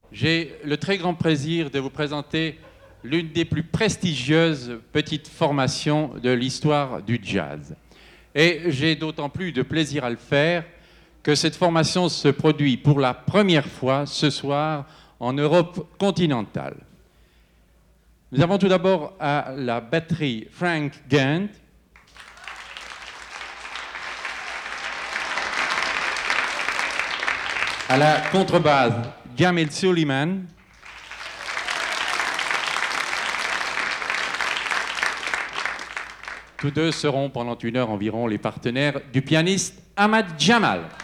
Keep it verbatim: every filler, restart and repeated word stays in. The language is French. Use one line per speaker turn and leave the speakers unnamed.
J'ai le très grand plaisir de vous présenter l'une des plus prestigieuses petites formations de l'histoire du jazz. Et j'ai d'autant plus de plaisir à le faire que cette formation se produit pour la première fois ce soir en Europe continentale. Nous avons tout d'abord à la batterie Frank Gant, à la contrebasse Jamil Suleiman, tous deux seront pendant une heure environ les partenaires du pianiste Ahmad Jamal.